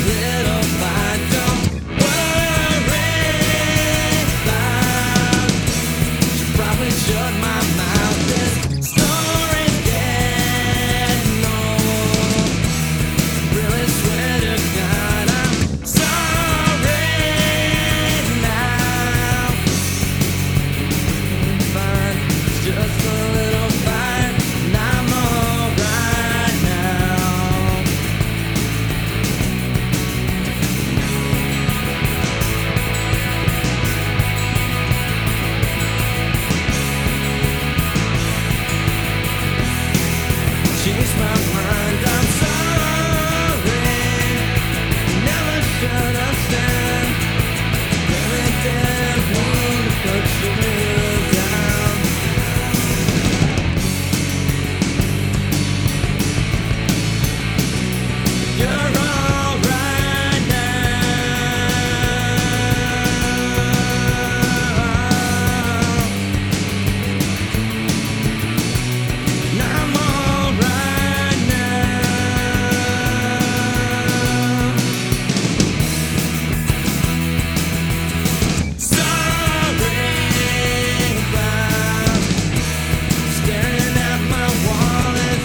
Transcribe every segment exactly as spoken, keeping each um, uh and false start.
little fight. Don't worry about. Should probably shut my mouth. This story's getting old. Really swear to God I'm sorry now. Fine, it's just a little fight, and I'm alright now. Changed my mind, I'm sorry. Never should have said. Really didn't mean to put you down. You're alright now. And I'm alright now. Sorry about staring at my wall. It's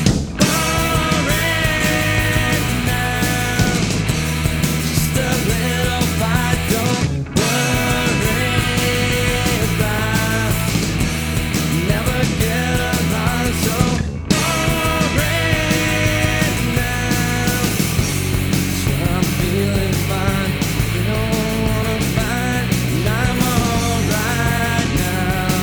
boring now. Just a little fight. Don't worry about. Never get along. So boring now. So I'm feeling fine. You don't wanna fight, and I'm alright now.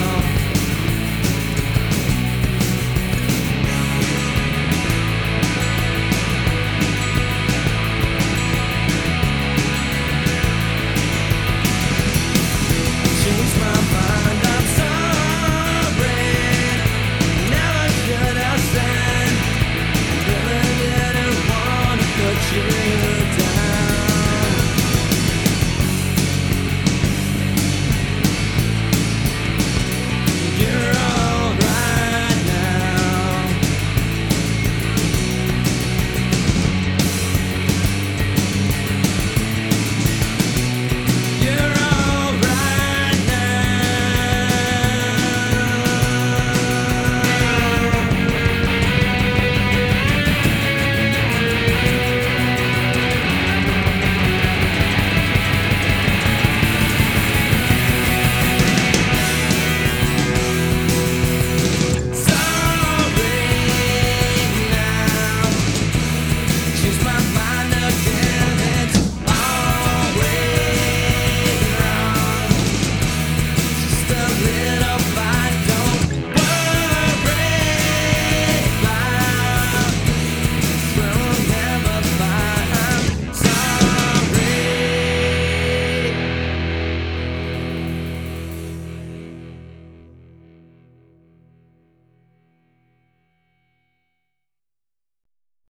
Changed my mind, I'm sorry. Never should have said. Really didn't wanna put you down.